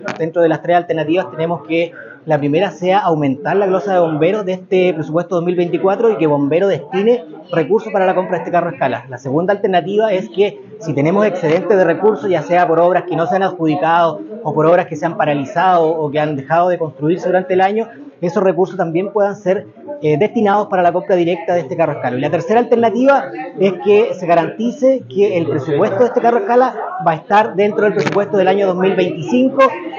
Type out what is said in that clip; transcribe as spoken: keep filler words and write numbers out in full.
Dentro de las tres alternativas tenemos que la primera sea aumentar la glosa de bomberos de este presupuesto dos mil veinticuatro y que Bomberos destine recursos para la compra de este carro a escala. La segunda alternativa es que si tenemos excedentes de recursos, ya sea por obras que no se han adjudicado o por obras que se han paralizado o que han dejado de construirse durante el año, esos recursos también puedan ser eh, destinados para la compra directa de este carro a escala. Y la tercera alternativa es que se garantice que el presupuesto de este carro a escala va a estar dentro del presupuesto del año dos mil veinticinco